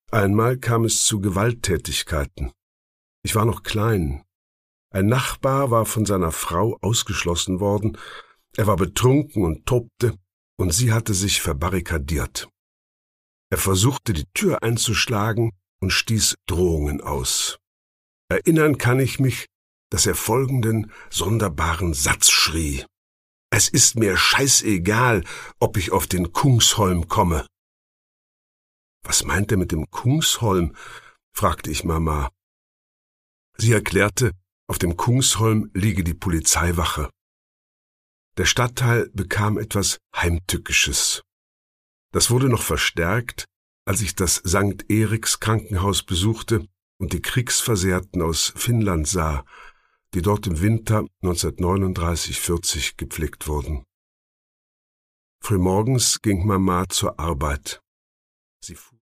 Einmal kam es zu Gewalttätigkeiten. Ich war noch klein. Ein Nachbar war von seiner Frau ausgeschlossen worden. Er war betrunken und tobte, und sie hatte sich verbarrikadiert. Er versuchte, die Tür einzuschlagen und stieß Drohungen aus. Erinnern kann ich mich, dass er folgenden sonderbaren Satz schrie: »Es ist mir scheißegal, ob ich auf den Kungsholm komme.« »Was meint er mit dem Kungsholm?« fragte ich Mama. Sie erklärte, auf dem Kungsholm liege die Polizeiwache. Der Stadtteil bekam etwas Heimtückisches. Das wurde noch verstärkt, als ich das St. Eriks Krankenhaus besuchte und die Kriegsversehrten aus Finnland sah, die dort im Winter 1939/40 gepflegt wurden. Frühmorgens ging Mama zur Arbeit. Sie fuhr